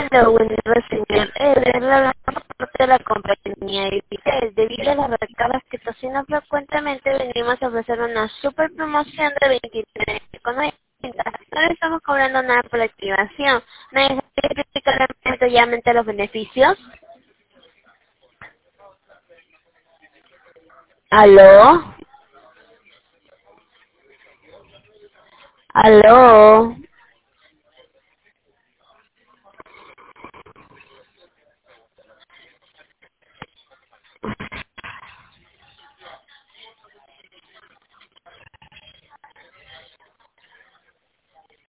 Hello, buen día, señor. La parte de la compañía Evitel. Debido a las recargas que está haciendo frecuentemente, venimos a ofrecer una super promoción de 23,90. No le estamos cobrando nada por la activación. ¿Me dejaría explicar detalladamente los beneficios? ¿Aló? ¿Aló?